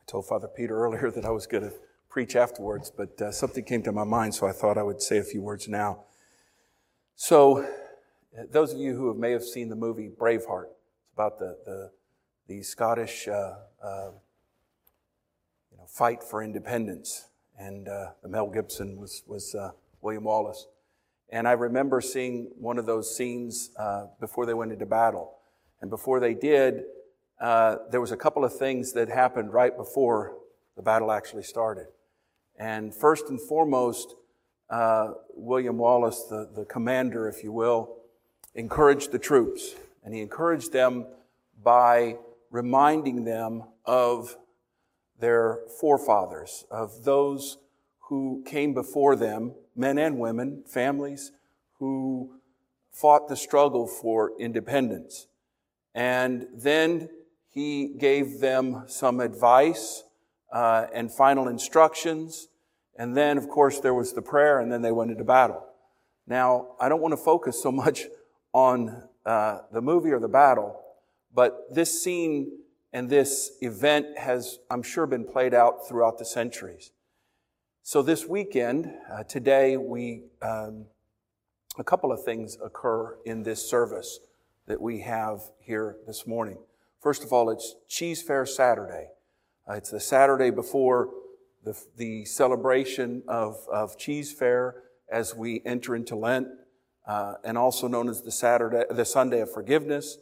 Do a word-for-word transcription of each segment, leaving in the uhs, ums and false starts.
I told Father Peter earlier that I was going to preach afterwards, but uh, something came to my mind, so I thought I would say a few words now. So, those of you who may have seen the movie Braveheart, it's about the the, the Scottish uh, uh, you know, fight for independence, and uh, Mel Gibson was was uh, William Wallace. And I remember seeing one of those scenes uh, before they went into battle, and before they did, uh, there was a couple of things that happened right before the battle actually started. And first and foremost, uh, William Wallace, the, the commander, if you will, encouraged the troops. And he encouraged them by reminding them of their forefathers, of those who came before them, men and women, families, who fought the struggle for independence. And then he gave them some advice uh, and final instructions. And then, of course, there was the prayer, and then they went into battle. Now, I don't want to focus so much on uh, the movie or the battle, but this scene and this event has, I'm sure, been played out throughout the centuries. So this weekend, uh, today, we um, a couple of things occur in this service that we have here this morning. First of all, it's Cheese Fair Saturday. Uh, it's the Saturday before the, the celebration of, of Cheese Fair as we enter into Lent, uh, and also known as the Saturday, the Sunday of Forgiveness.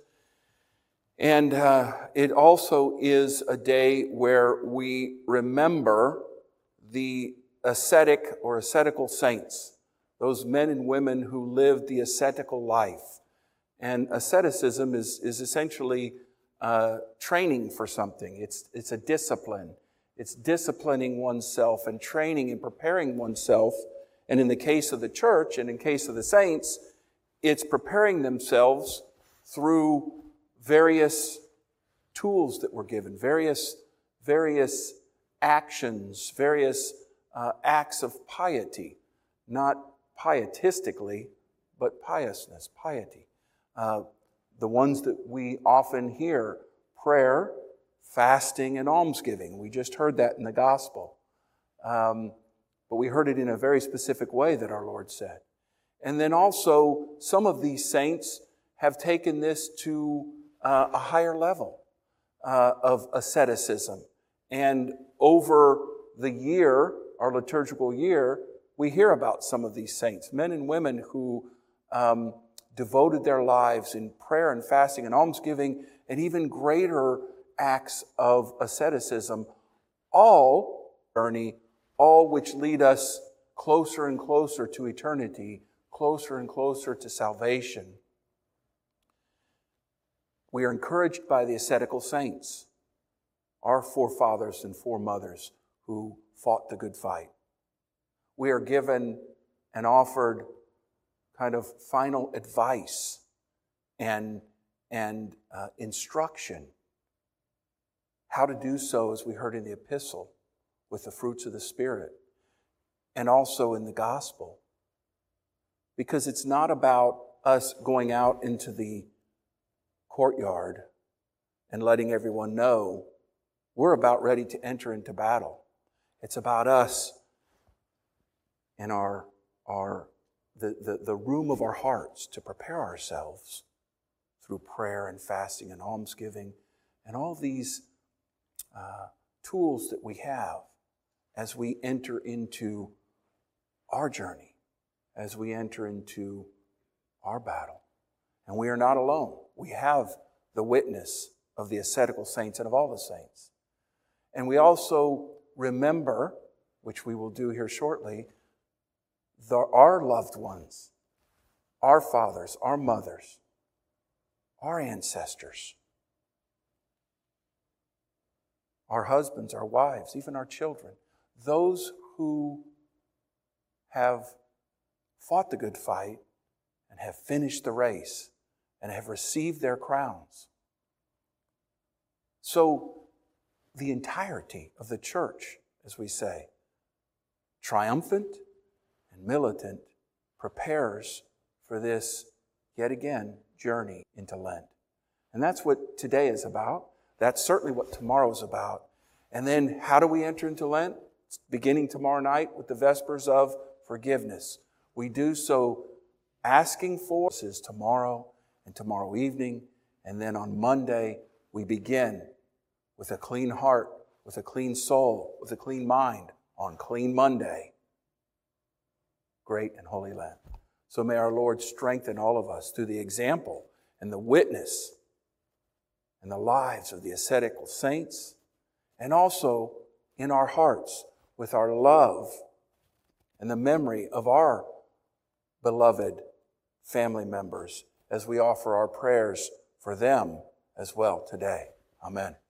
And uh, it also is a day where we remember the ascetic or ascetical saints, those men and women who lived the ascetical life. And asceticism is, is essentially uh, training for something. It's, it's a discipline. It's disciplining oneself and training and preparing oneself. And in the case of the church and in case of the saints, it's preparing themselves through various tools that were given, various, various actions, various uh, acts of piety, not pietistically, but piousness, piety. Uh, the ones that we often hear, prayer, fasting, and almsgiving. We just heard that in the gospel. Um, but we heard it in a very specific way that our Lord said. And then also, some of these saints have taken this to uh, a higher level uh, of asceticism. And over the year, our liturgical year, we hear about some of these saints, men and women who um, devoted their lives in prayer and fasting and almsgiving and even greater acts of asceticism, all, Ernie, all which lead us closer and closer to eternity, closer and closer to salvation. We are encouraged by the ascetical saints, our forefathers and foremothers who fought the good fight. We are given and offered kind of final advice and, and uh, instruction. How to do so, as we heard in the epistle, with the fruits of the Spirit, and also in the gospel. Because it's not about us going out into the courtyard and letting everyone know we're about ready to enter into battle. It's about us and our, our the, the, the room of our hearts to prepare ourselves through prayer and fasting and almsgiving and all these uh, tools that we have as we enter into our journey, as we enter into our battle. And we are not alone. We have the witness of the ascetical saints and of all the saints. And we also remember, which we will do here shortly, the, our loved ones, our fathers, our mothers, our ancestors, our husbands, our wives, even our children, those who have fought the good fight and have finished the race and have received their crowns. So the entirety of the church, as we say, triumphant and militant, prepares for this, yet again, journey into Lent. And that's what today is about. That's certainly what tomorrow is about. And then how do we enter into Lent? It's beginning tomorrow night with the Vespers of Forgiveness. We do so asking for this is tomorrow and tomorrow evening. And then on Monday, we begin with a clean heart, with a clean soul, with a clean mind on Clean Monday. Great and Holy Lent. So may our Lord strengthen all of us through the example and the witness and the lives of the ascetical saints, and also in our hearts with our love and the memory of our beloved family members as we offer our prayers for them as well today. Amen.